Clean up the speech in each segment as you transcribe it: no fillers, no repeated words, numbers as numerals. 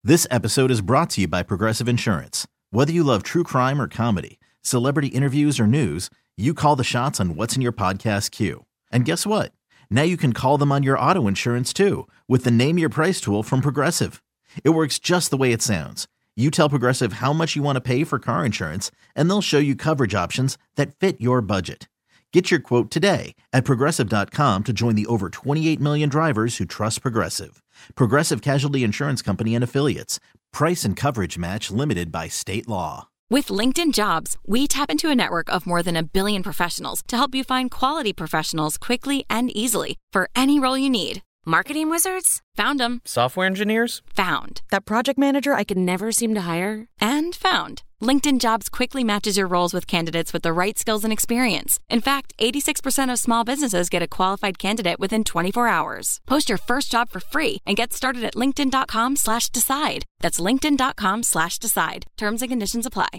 This episode is brought to you by Progressive Insurance. Whether you love true crime or comedy, celebrity interviews or news, you call the shots on what's in your podcast queue. And guess what? Now you can call them on your auto insurance too with the Name Your Price tool from Progressive. It works just the way it sounds. You tell Progressive how much you want to pay for car insurance, and they'll show you coverage options that fit your budget. Get your quote today at Progressive.com to join the over 28 million drivers who trust Progressive. Progressive Casualty Insurance Company and Affiliates. Price and coverage match limited by state law. With LinkedIn Jobs, we tap into a network of more than 1 billion professionals to help you find quality professionals quickly and easily for any role you need. Marketing wizards? Found them. Software engineers? Found. That project manager I could never seem to hire? And found. LinkedIn Jobs quickly matches your roles with candidates with the right skills and experience. In fact, 86% of small businesses get a qualified candidate within 24 hours. Post your first job for free and get started at linkedin.com/decide. That's linkedin.com/decide. Terms and conditions apply.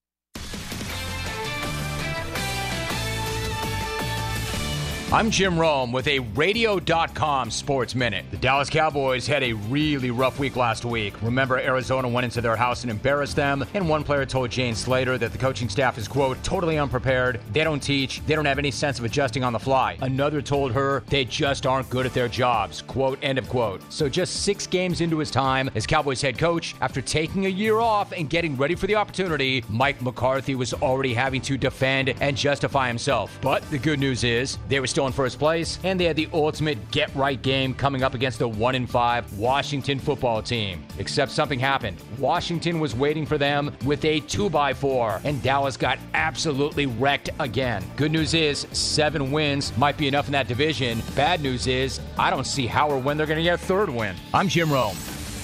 I'm Jim Rome with a Radio.com Sports Minute. The Dallas Cowboys had a really rough week last week. Remember, Arizona went into their house and embarrassed them, and one player told Jane Slater that the coaching staff is, quote, totally unprepared, they don't teach, they don't have any sense of adjusting on the fly. Another told her they just aren't good at their jobs, quote, end of quote. So just 6 games into his time as Cowboys head coach, after taking a year off and getting ready for the opportunity, Mike McCarthy was already having to defend and justify himself. But the good news is, they were still in first place, and they had the ultimate get-right game coming up against the 1-5 Washington football team. Except something happened. Washington was waiting for them with a 2x4, and Dallas got absolutely wrecked again. Good news is, 7 wins might be enough in that division. Bad news is, I don't see how or when they're going to get a 3rd win. I'm Jim Rome.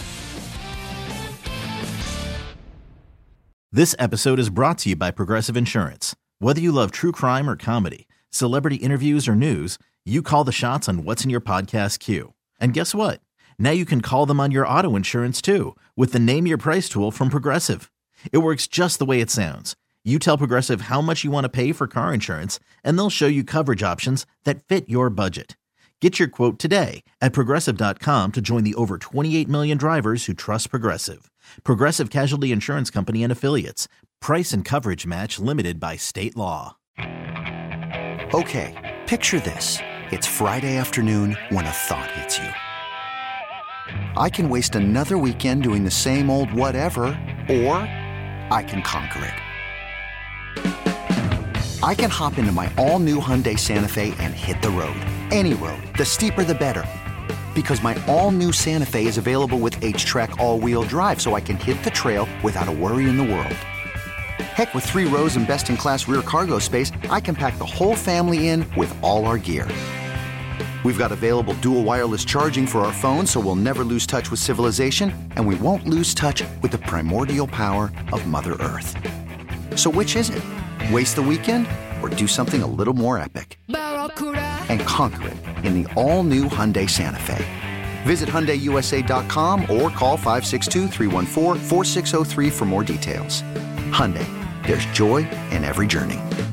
This episode is brought to you by Progressive Insurance. Whether you love true crime or comedy, celebrity interviews or news, you call the shots on what's in your podcast queue. And guess what? Now you can call them on your auto insurance too with the Name Your Price tool from Progressive. It works just the way it sounds. You tell Progressive how much you want to pay for car insurance, and they'll show you coverage options that fit your budget. Get your quote today at Progressive.com to join the over 28 million drivers who trust Progressive. Progressive Casualty Insurance Company and Affiliates. Price and coverage match limited by state law. Okay, picture this. It's Friday afternoon when a thought hits you. I can waste another weekend doing the same old whatever, or I can conquer it. I can hop into my all-new Hyundai Santa Fe and hit the road. Any road. The steeper the better. Because my all-new Santa Fe is available with H-Track all-wheel drive, so I can hit the trail without a worry in the world. Heck, with 3 rows and best-in-class rear cargo space, I can pack the whole family in with all our gear. We've got available dual wireless charging for our phones, so we'll never lose touch with civilization, and we won't lose touch with the primordial power of Mother Earth. So which is it? Waste the weekend or do something a little more epic? And conquer it in the all-new Hyundai Santa Fe. Visit HyundaiUSA.com or call 562-314-4603 for more details. Hyundai, there's joy in every journey.